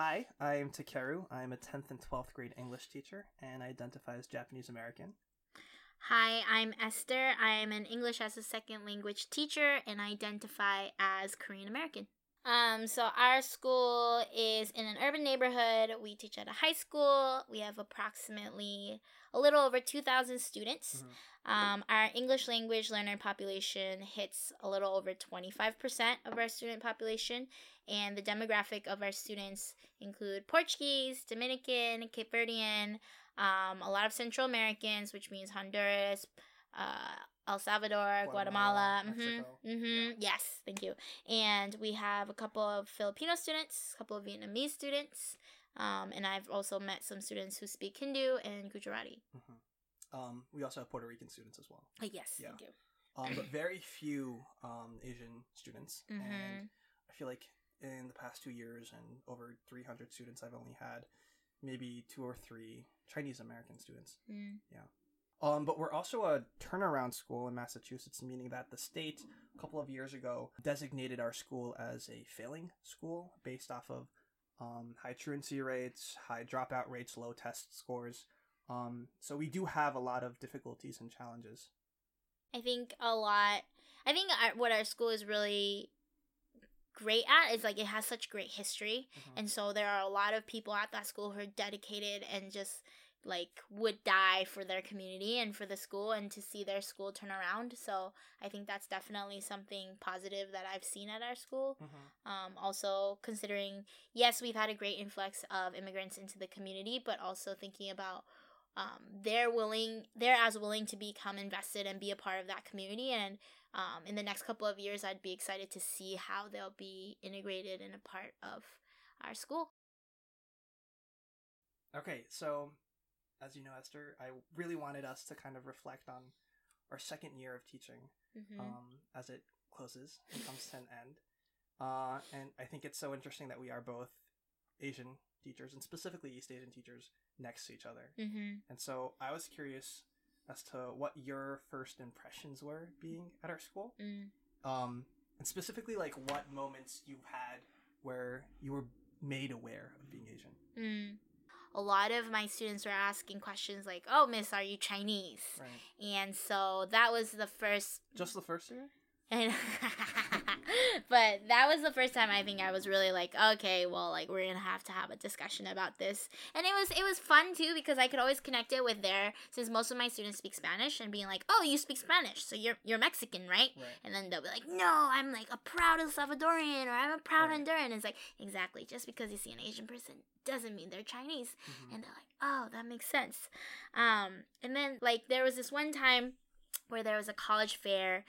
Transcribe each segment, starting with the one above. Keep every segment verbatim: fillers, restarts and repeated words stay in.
Hi, I'm Takeru. I'm a tenth and twelfth grade English teacher and I identify as Japanese American. Hi, I'm Esther. I am an English as a second language teacher and I identify as Korean American. Um, so our school is in an urban neighborhood. We teach at a high school. We have approximately a little over two thousand students. Mm-hmm. Um, our English language learner population hits a little over twenty-five percent of our student population, and the demographic of our students include Portuguese, Dominican, Cape Verdean, um, a lot of Central Americans, which means Honduras, uh, El Salvador, Guatemala, Guatemala, Mexico. Mm-hmm, mm-hmm, Yeah. yes, thank you. And we have a couple of Filipino students, a couple of Vietnamese students, um, and I've also met some students who speak Hindu and Gujarati. Mm-hmm. Um, we also have Puerto Rican students as well. Uh, yes, Yeah. thank you. Um, but very few um, Asian students. Mm-hmm. And I feel like in the past two years and over three hundred students, I've only had maybe two or three Chinese American students. Mm. Yeah. Um, but we're also a turnaround school in Massachusetts, meaning that the state a couple of years ago designated our school as a failing school based off of um, high truancy rates, high dropout rates, low test scores. Um, so we do have a lot of difficulties and challenges. I think a lot. I think our, what our school is really great at is like it has such great history, Mm-hmm. and so there are a lot of people at that school who are dedicated and just like would die for their community and for the school and to see their school turn around. So I think that's definitely something positive that I've seen at our school. Mm-hmm. Um, also considering, yes, we've had a great influx of immigrants into the community, but also thinking about um, they're willing, they're as willing to become invested and be a part of that community. And um, in the next couple of years, I'd be excited to see how they'll be integrated and a part of our school. Okay, so as you know, Esther, I really wanted us to kind of reflect on our second year of teaching Mm-hmm. um, as it closes and comes to an end. Uh, and I think it's so interesting that we are both Asian teachers, and specifically East Asian teachers, next to each other. Mm-hmm. And so I was curious as to what your first impressions were being at our school. Mm. Um, and specifically, like, what moments you've had where you were made aware of being Asian. Mm. A lot of my students were asking questions like, oh, miss, are you Chinese? Right. And so that was the first... Just the first year? And but that was the first time I think I was really like, okay, well, like we're gonna have to have a discussion about this. And it was it was fun too because I could always connect it with their, since most of my students speak Spanish, and being like, oh, you speak Spanish, so you're you're Mexican, right? Right. And then they'll be like, no, I'm like a proud El Salvadorian, or I'm a proud Right. Honduran. And it's like, exactly, just because you see an Asian person doesn't mean they're Chinese. Mm-hmm. And they're like, oh, that makes sense. Um, and then like there was this one time where there was a college fair.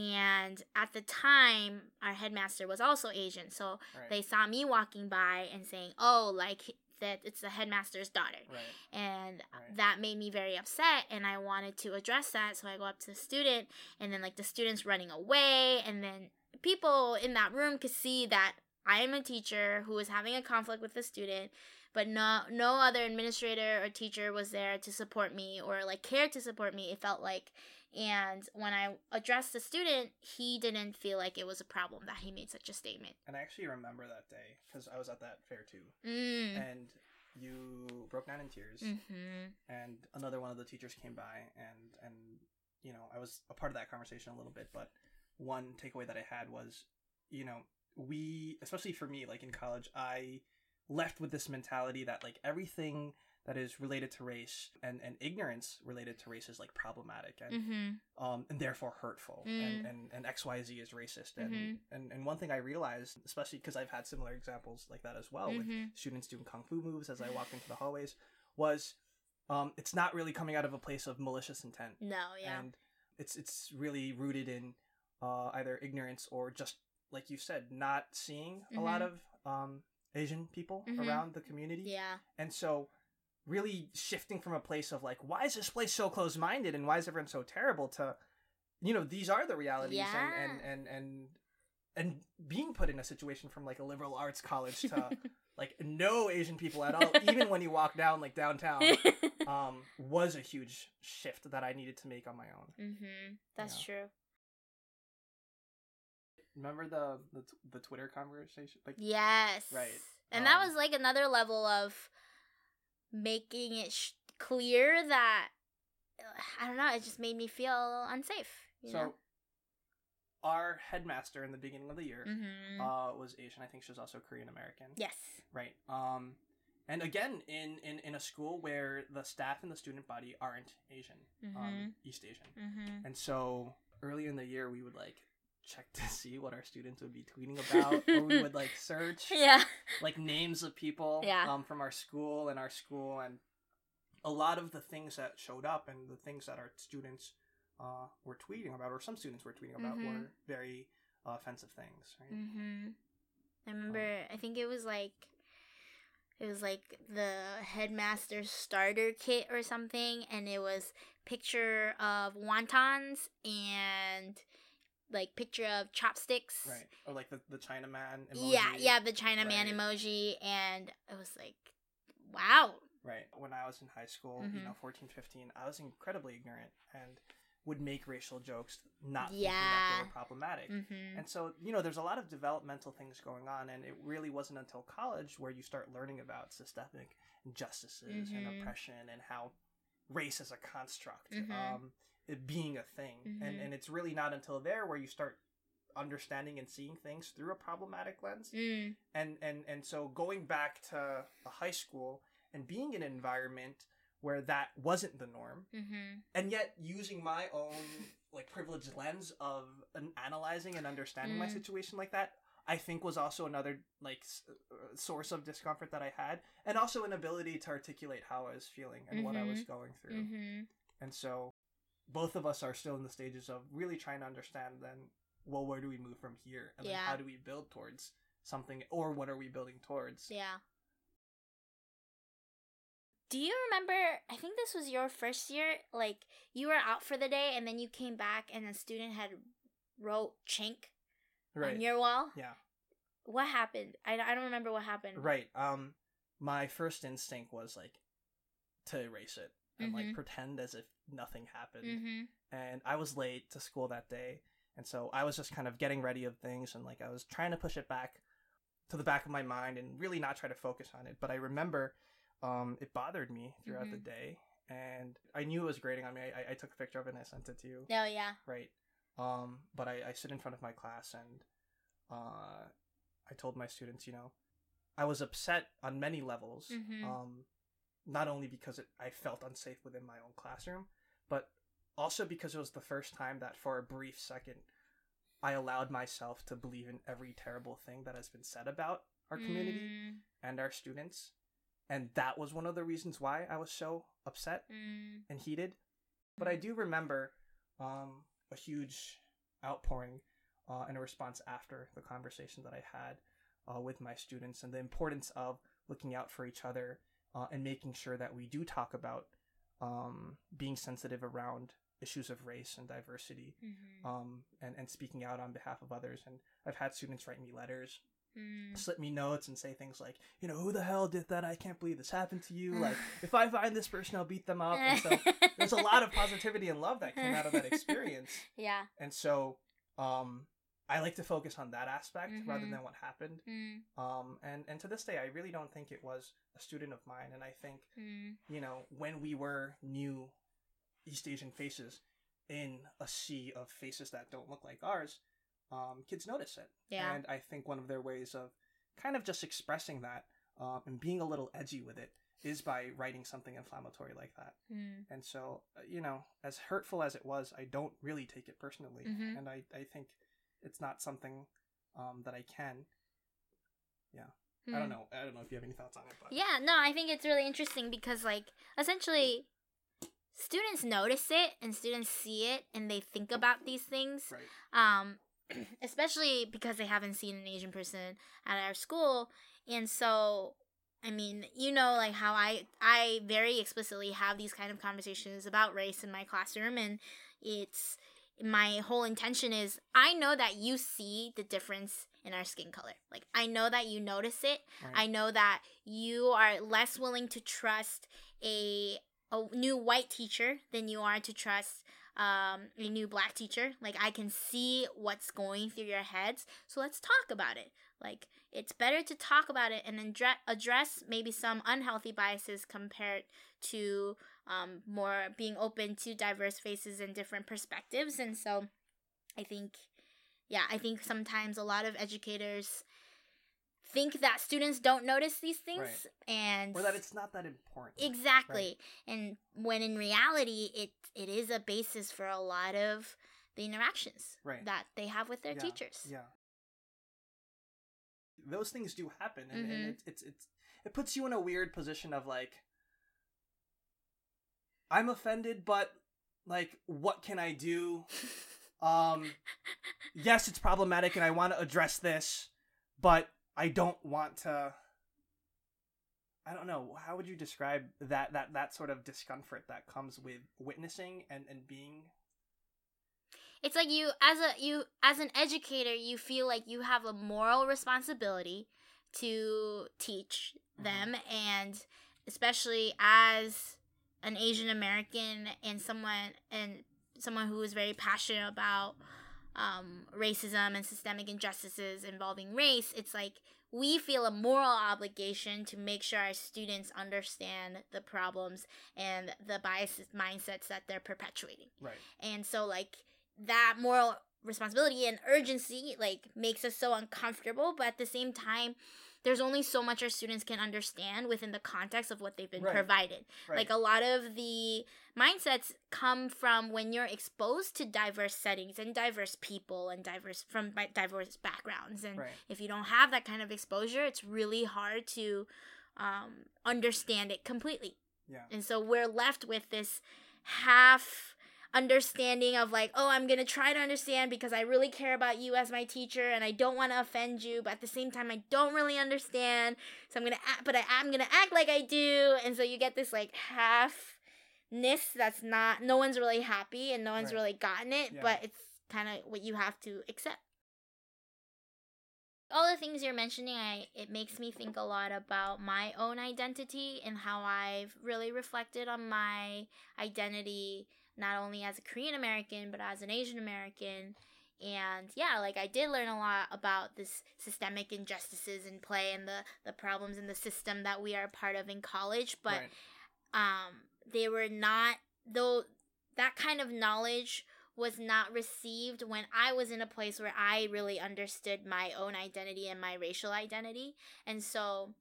And at the time, our headmaster was also Asian. So Right. they saw me walking by and saying, oh, like that it's the headmaster's daughter. Right. And Right. that made me very upset. And I wanted to address that. So I go up to the student, and then like the student's running away. And then people in that room could see that I am a teacher who was having a conflict with the student. But no, no other administrator or teacher was there to support me or like care to support me, it felt like. And when I addressed the student, he didn't feel like it was a problem that he made such a statement. And I actually remember that day because I was at that fair too. Mm. And you broke down in tears. Mm-hmm. And another one of the teachers came by, and and you know, I was a part of that conversation a little bit. But one takeaway that I had was, you know, we, especially for me, like in college, I left with this mentality that like everything that is related to race and, and ignorance related to race is like problematic and Mm-hmm. um and therefore hurtful Mm. and, and and X Y Z is racist and Mhm. and, and one thing I realized, especially because I've had similar examples like that as well with Mhm. students doing kung fu moves as I walked into the hallways, was um it's not really coming out of a place of malicious intent. No, yeah. And it's it's really rooted in uh either ignorance or just, like you said, not seeing a lot Mhm. of um Asian people Mhm. around the community. Yeah. And so really shifting from a place of like, why is this place so close-minded and why is everyone so terrible, to, you know, these are the realities. Yeah. and, and, and, and, and being put in a situation from like a liberal arts college to like no Asian people at all, even when you walk down like downtown, um, was a huge shift that I needed to make on my own. Mm-hmm. That's Yeah. true. Remember the, the the Twitter conversation? Like, Yes. right. And that Um, was like another level of making it sh- clear that I don't know. It just made me feel unsafe. You so know? our headmaster in the beginning of the year Mm-hmm. uh, was Asian. I think she was also Korean American. Yes. Right. Um, and again, in, in, in a school where the staff and the student body aren't Asian, Mm-hmm. um, East Asian. Mm-hmm. And so early in the year, we would like check to see what our students would be tweeting about, or we would like search Yeah. like names of people Yeah. um, from our school and our school, and a lot of the things that showed up and the things that our students uh, were tweeting about, or some students were tweeting about, Mhm. were very uh, offensive things. Right. Mm-hmm. I remember. I think it was like. It was like the headmaster's starter kit or something, and it was picture of wontons and like picture of chopsticks. Right. Or like the, the Chinaman emoji. Yeah, yeah, the Chinaman Right. emoji, and it was like, wow. Right. When I was in high school, you Mhm. know, fourteen, fifteen, I was incredibly ignorant and would make racial jokes not thinking that Yeah. they were problematic. Mm-hmm. And so, you know, there's a lot of developmental things going on, and it really wasn't until college where you start learning about systemic injustices and Mhm. oppression and how race is a construct, Mhm. um, it being a thing. And, Mhm. and it's really not until there where you start understanding and seeing things through a problematic lens. Mm. And, and, and so going back to a high school and being in an environment where that wasn't the norm, Mm-hmm. and yet using my own like privileged lens of an analyzing and understanding my Mm. situation like that, I think was also another like s- uh, source of discomfort that I had, and also an ability to articulate how I was feeling and what I was going through. Mm-hmm. And so both of us are still in the stages of really trying to understand then, well, where do we move from here, and then Yeah. how do we build towards something, or what are we building towards? Yeah. Do you remember, I think this was your first year, like, you were out for the day, and then you came back, and a student had wrote chink Right. on your wall? Yeah. What happened? I, I don't remember what happened. Right. Um, my first instinct was like to erase it and like Mhm. pretend as if nothing happened. Mm-hmm. And I was late to school that day, and so I was just kind of getting ready of things, and like I was trying to push it back to the back of my mind and really not try to focus on it. But I remember um, it bothered me throughout Mhm. the day, and I knew it was grating on me. I, I took a picture of it and I sent it to you. Oh, yeah. Right. Um, but I, I sit in front of my class, and uh, I told my students, you know, I was upset on many levels. Mhm. Um, not only because it, I felt unsafe within my own classroom, but also because it was the first time that for a brief second, I allowed myself to believe in every terrible thing that has been said about our community Mm, and our students. And that was one of the reasons why I was so upset mm, and heated. But I do remember um, a huge outpouring uh, and a response after the conversation that I had uh, with my students, and the importance of looking out for each other uh, and making sure that we do talk about um, being sensitive around issues of race and diversity, mhm, um, and, and speaking out on behalf of others. And I've had students write me letters, mm. slip me notes, and say things like, you know, who the hell did that? I can't believe this happened to you. Like, if I find this person, I'll beat them up. And so there's a lot of positivity and love that came out of that experience. Yeah. And so um, I like to focus on that aspect rather Mhm. than what happened. Mm, Um, and, and to this day, I really don't think it was a student of mine. And I think, mm, you know, when we were new East Asian faces in a sea of faces that don't look like ours, um, kids notice it. Yeah. And I think one of their ways of kind of just expressing that um, and being a little edgy with it is by writing something inflammatory like that. mm. And so, uh, you know, as hurtful as it was, I don't really take it personally. Mhm. And I, I think it's not something um, that I can. Yeah. I don't Mm. know. I don't know if you have any thoughts on it. But Yeah, no, I think it's really interesting because, like, essentially, students notice it and students see it and they think about these things. Right. Um, especially because they haven't seen an Asian person at our school, and so, I mean, you know, like how I I very explicitly have these kind of conversations about race in my classroom, and it's my whole intention is I know that you see the difference in our skin color. Like, I know that you notice it. Right. I know that you are less willing to trust a a new white teacher than you are to trust um, a new black teacher. Like, I can see what's going through your heads. So let's talk about it. Like, it's better to talk about it and then dre- address maybe some unhealthy biases compared to um, more being open to diverse faces and different perspectives. And so I think, yeah, I think sometimes a lot of educators think that students don't notice these things, right. and or that it's not that important. Exactly. Right. And when in reality, it it is a basis for a lot of the interactions right. that they have with their yeah. teachers. Yeah. Those things do happen, and, mm-hmm. and it's, it's it's it puts you in a weird position of like, I'm offended, but like, what can I do? um, yes, it's problematic, and I want to address this, but I don't want to. I don't know. How would you describe that that that sort of discomfort that comes with witnessing and, and being? It's like you as a you as an educator, you feel like you have a moral responsibility to teach them, mm-hmm. and especially as an Asian American and someone and someone who is very passionate about um, racism and systemic injustices involving race, it's like we feel a moral obligation to make sure our students understand the problems and the biases mindsets that they're perpetuating. Right. And so like that moral responsibility and urgency like makes us so uncomfortable, but at the same time, there's only so much our students can understand within the context of what they've been right. provided. Right. Like a lot of the mindsets come from when you're exposed to diverse settings and diverse people and diverse from diverse backgrounds. And right. if you don't have that kind of exposure, it's really hard to um, understand it completely. Yeah. And so we're left with this half understanding of like, oh, I'm gonna try to understand because I really care about you as my teacher and I don't want to offend you, but at the same time I don't really understand, so I'm gonna act, but I, I'm gonna act like I do. And so you get this like halfness that's not, no one's really happy and no one's right. really gotten it. Yeah. But it's kind of what you have to accept. All the things you're mentioning, I it makes me think a lot about my own identity and how I've really reflected on my identity, not only as a Korean American, but as an Asian American. And yeah, like I did learn a lot about this systemic injustices in play and the, the problems in the system that we are a part of in college. But right. um, they were not, though that kind of knowledge was not received when I was in a place where I really understood my own identity and my racial identity. And so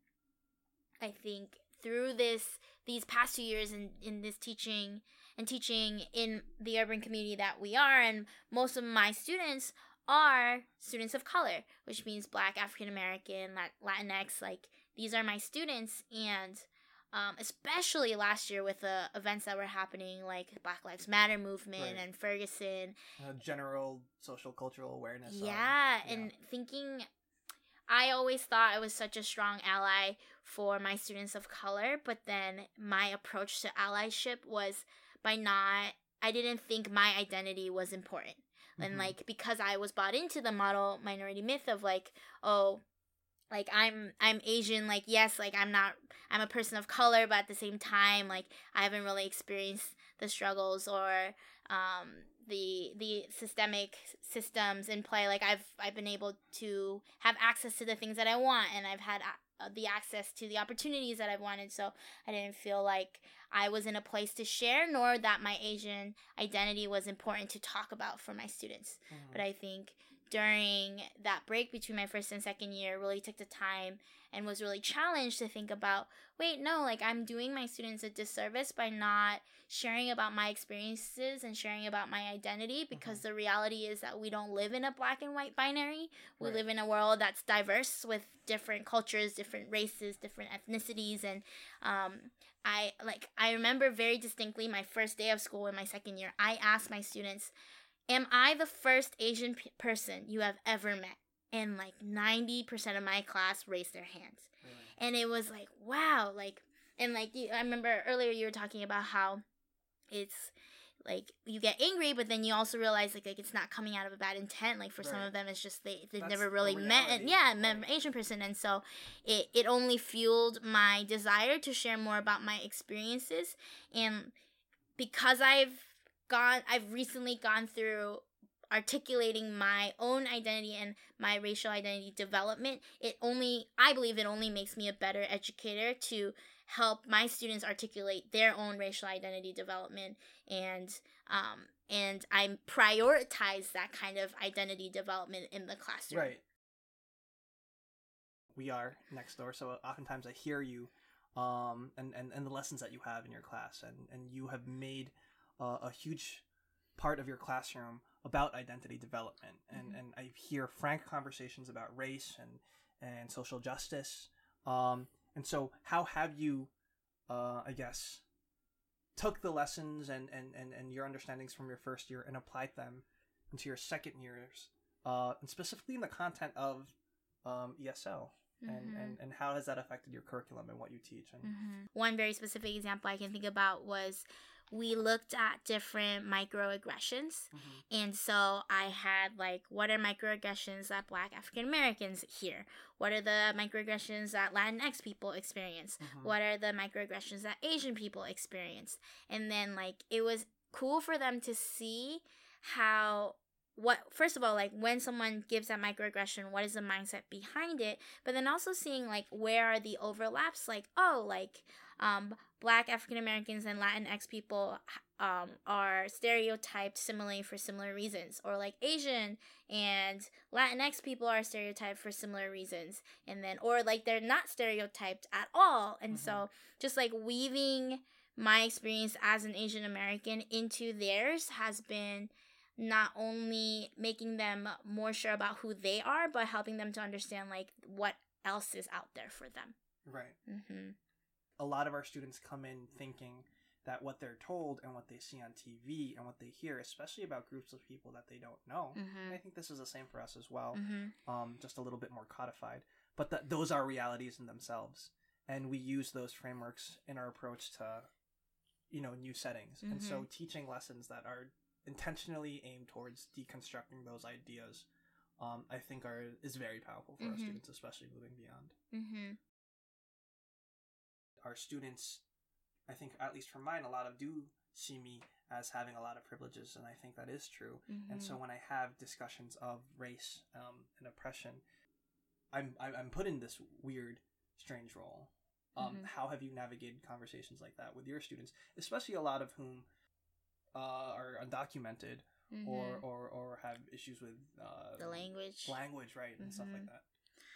I think through this, these past two years in, in this teaching and teaching in the urban community that we are, and most of my students are students of color, which means Black, African American, Latinx, like these are my students. And Um, especially last year with the events that were happening, like Black Lives Matter movement right. and Ferguson. Uh, general social cultural awareness. Yeah, on, yeah, and thinking, I always thought I was such a strong ally for my students of color, but then my approach to allyship was by not, I didn't think my identity was important. Mm-hmm. And like, because I was bought into the model minority myth of like, oh, like I'm I'm Asian, like yes, like I'm not I'm a person of color, but at the same time, like I haven't really experienced the struggles or um the the systemic systems in play. Like I've I've been able to have access to the things that I want, and I've had uh, the access to the opportunities that I've wanted. So I didn't feel like I was in a place to share, nor that my Asian identity was important to talk about for my students. Mm-hmm. But I think during that break between my first and second year, really took the time and was really challenged to think about, wait, no, like I'm doing my students a disservice by not sharing about my experiences and sharing about my identity, because mm-hmm. the reality is that we don't live in a black and white binary. We right. live in a world that's diverse with different cultures, different races, different ethnicities. And um, I like I remember very distinctly my first day of school in my second year, I asked my students, am I the first Asian p- person you have ever met? And like ninety percent of my class raised their hands. Really? And it was like, wow. Like, and like, you, I remember earlier you were talking about how it's like you get angry, but then you also realize like, like it's not coming out of a bad intent. Like for right. some of them, it's just they, they've That's never really met. And yeah, met an Asian person. And so it, it only fueled my desire to share more about my experiences. And because I've gone I've recently gone through articulating my own identity and my racial identity development, it only, I believe it only makes me a better educator to help my students articulate their own racial identity development, and um and I prioritize that kind of identity development in the classroom. Right. We are next door, so oftentimes I hear you um and and, and the lessons that you have in your class, and and you have made uh, a huge part of your classroom about identity development, and mm-hmm. and I hear frank conversations about race and and social justice, um and so how have you uh I guess took the lessons and and and, and your understandings from your first year and applied them into your second years, uh and specifically in the content of um E S L? Mm-hmm. And, and and how has that affected your curriculum and what you teach? And mm-hmm. One very specific example I can think about was we looked at different microaggressions. Mm-hmm. And so I had, like, what are microaggressions that Black African Americans hear? What are the microaggressions that Latinx people experience? Mm-hmm. What are the microaggressions that Asian people experience? And then, like, it was cool for them to see how, what, first of all, like, when someone gives that microaggression, what is the mindset behind it? But then also seeing, like, where are the overlaps? Like, oh, like, um, Black African Americans and Latinx people um, are stereotyped similarly for similar reasons. Or, like, Asian and Latinx people are stereotyped for similar reasons. And then, or, like, they're not stereotyped at all. And mm-hmm. so just, like, weaving my experience as an Asian American into theirs has been not only making them more sure about who they are, but helping them to understand, like, what else is out there for them. Right. Mm-hmm. A lot of our students come in thinking that what they're told and what they see on T V and what they hear, especially about groups of people that they don't know, mm-hmm. and I think this is the same for us as well, mm-hmm. um, just a little bit more codified, but that those are realities in themselves, and we use those frameworks in our approach to, you know, new settings. Mm-hmm. And so teaching lessons that are intentionally aimed towards deconstructing those ideas, um, I think are is very powerful for mm-hmm. our students, especially moving beyond. Mm-hmm. Our students, I think, at least for mine, a lot of do see me as having a lot of privileges, and I think that is true. Mm-hmm. And so when I have discussions of race um, and oppression, I'm I'm put in this weird, strange role. Um, mm-hmm. How have you navigated conversations like that with your students, especially a lot of whom uh, are undocumented mm-hmm. or, or, or have issues with uh, the language, language, right, and mm-hmm. stuff like that?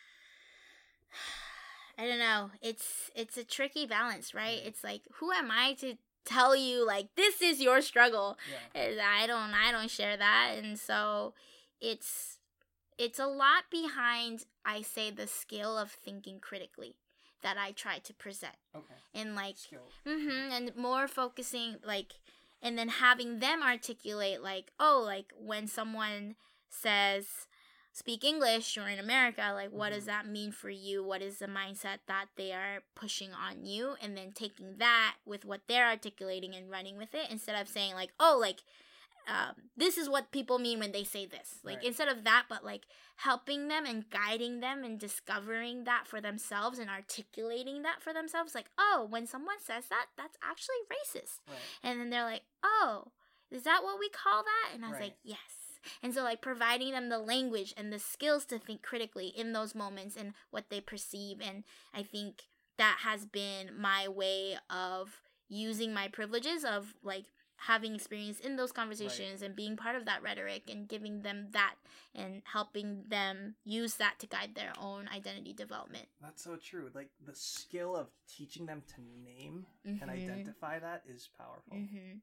I don't know. It's it's a tricky balance, right? Mm-hmm. It's like, who am I to tell you, like, this is your struggle? Yeah. I don't I don't share that, and so it's it's a lot behind, I say, the skill of thinking critically that I try to present. Okay. And like, skill. Mm-hmm, and more focusing, like, and then having them articulate, like, oh, like, when someone says, speak English, you're in America, like, what mm-hmm. does that mean for you? What is the mindset that they are pushing on you? And then taking that with what they're articulating and running with it, instead of saying, like, oh, like, um, this is what people mean when they say this. Like, right. Instead of that, but, like, helping them and guiding them and discovering that for themselves and articulating that for themselves. Like, oh, when someone says that, that's actually racist. Right. And then they're like, oh, is that what we call that? And I was right. like, yes. And so, like, providing them the language and the skills to think critically in those moments and what they perceive. And I think that has been my way of using my privileges of, like, having experience in those conversations right. and being part of that rhetoric and giving them that and helping them use that to guide their own identity development. That's so true. Like, the skill of teaching them to name mm-hmm. and identify that is powerful. Mm-hmm.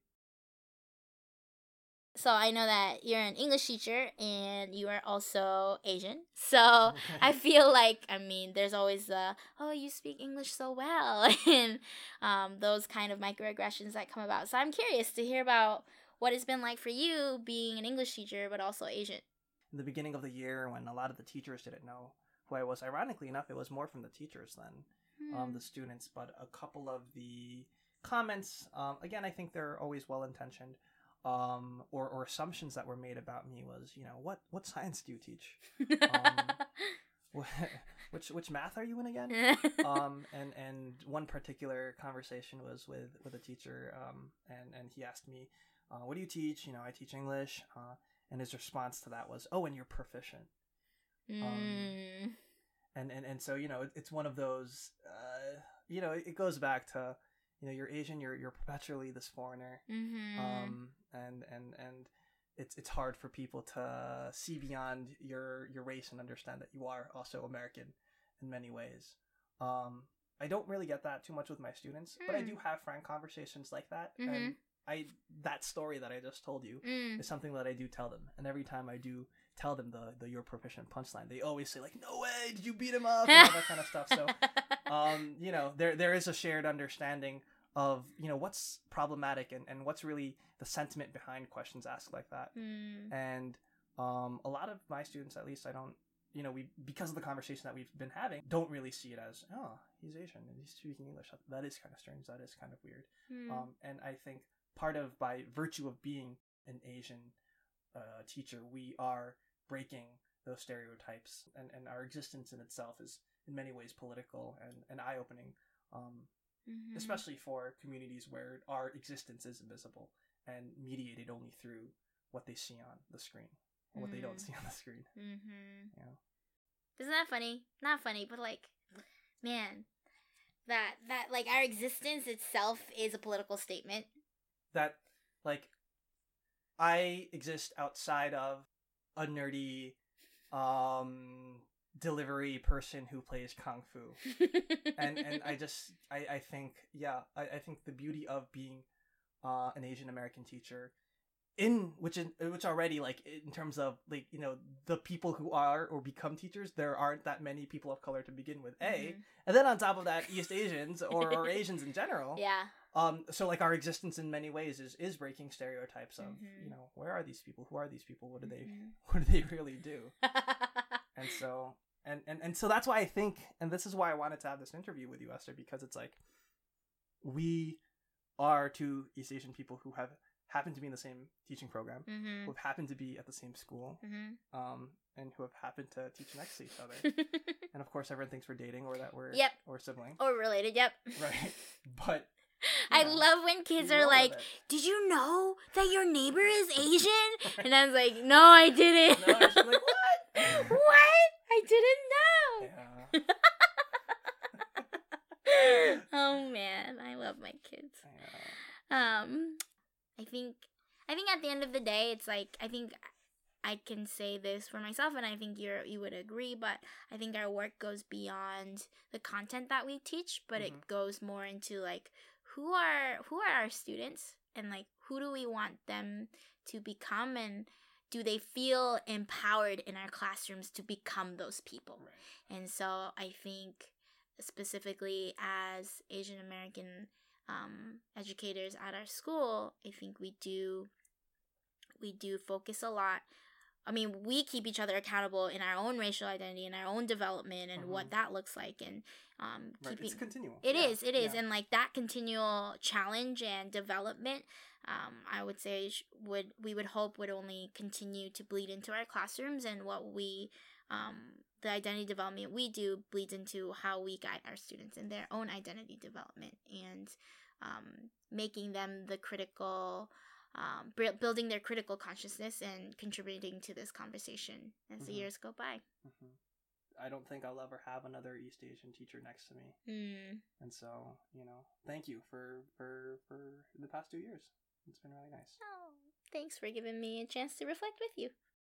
So I know that you're an English teacher and you are also Asian. So I feel like, I mean, there's always the, oh, you speak English so well, and um, those kind of microaggressions that come about. So I'm curious to hear about what it's been like for you being an English teacher, but also Asian. In the beginning of the year, when a lot of the teachers didn't know who I was, ironically enough, it was more from the teachers than hmm. um, the students. But a couple of the comments, um, again, I think they're always well-intentioned. Um, or, or assumptions that were made about me was, you know, what, what science do you teach? Um, which which math are you in again? um, and, and one particular conversation was with, with a teacher, um, and, and he asked me, uh, what do you teach? You know, I teach English. Uh, and his response to that was, "Oh, and you're proficient." Mm. Um, and, and and so, you know, it, it's one of those, uh, you know, it, it goes back to, you know, you're Asian, you're you're perpetually this foreigner, Mm-hmm. um, and and and it's it's hard for people to see beyond your your race and understand that you are also American in many ways. Um, I don't really get that too much with my students, mm. but I do have frank conversations like that, mm-hmm. and I that story that I just told you mm. is something that I do tell them, and every time I do tell them the the "you're proficient" punchline, they always say like, "No way, did you beat him up?" and all that kind of stuff. So, um, you know, there there is a shared understanding of, you know, what's problematic and, and what's really the sentiment behind questions asked like that. Mm. And um, a lot of my students, at least, I don't, you know, we because of the conversation that we've been having, don't really see it as, oh, he's Asian and he's speaking English. That is kind of strange. That is kind of weird. Mm. Um, and I think part of, by virtue of being an Asian uh, teacher, we are breaking those stereotypes, and, and our existence in itself is in many ways political and, and eye-opening, um, mm-hmm. especially for communities where our existence is invisible and mediated only through what they see on the screen, or what mm. they don't see on the screen. Mm-hmm. Yeah. Isn't that funny? Not funny, but like, man, that, that, like, our existence itself is a political statement. That, like, I exist outside of a nerdy um delivery person who plays kung fu. and and I just I, I think yeah I, I think the beauty of being uh an Asian American teacher, in which in which already, like, in terms of, like, you know, the people who are or become teachers, there aren't that many people of color to begin with, A, mm-hmm. and then on top of that, East Asians or, or Asians in general. Yeah. Um, so, like, our existence in many ways is, is breaking stereotypes of, mm-hmm. you know, where are these people? Who are these people? What do they, mm-hmm. what do they really do? and so, and, and, and so that's why I think, and this is why I wanted to have this interview with you, Esther, because it's like, we are two East Asian people who have happened to be in the same teaching program, mm-hmm. who have happened to be at the same school, mm-hmm. um, and who have happened to teach next to each other. And of course, everyone thinks we're dating, or that we're, yep. or siblings. Or related, yep. Right. But I know, love when kids are like, "Did you know that your neighbor is Asian?" And I was like, "No, I didn't." No, I was like, "What? What? I didn't know." Yeah. Oh man, I love my kids. Yeah. Um, I think, I think at the end of the day, it's like, I think I can say this for myself, and I think you're you would agree, but I think our work goes beyond the content that we teach, but mm-hmm. it goes more into, like, who are who are our students, and, like, who do we want them to become, and do they feel empowered in our classrooms to become those people? Right. And so I think specifically as Asian American um, educators at our school, I think we do we do focus a lot. I mean, we keep each other accountable in our own racial identity and our own development and mm-hmm. what that looks like, and um, right. keeping it's continual. It yeah. is, it is, yeah. and, like, that continual challenge and development, um, I would say would we would hope would only continue to bleed into our classrooms, and what we, um, the identity development we do bleeds into how we guide our students in their own identity development, and um, making them the critical. Um, building their critical consciousness and contributing to this conversation as mm-hmm. the years go by. Mm-hmm. I don't think I'll ever have another East Asian teacher next to me. Mm. And so, you know, thank you for, for, for the past two years. It's been really nice. Oh, thanks for giving me a chance to reflect with you.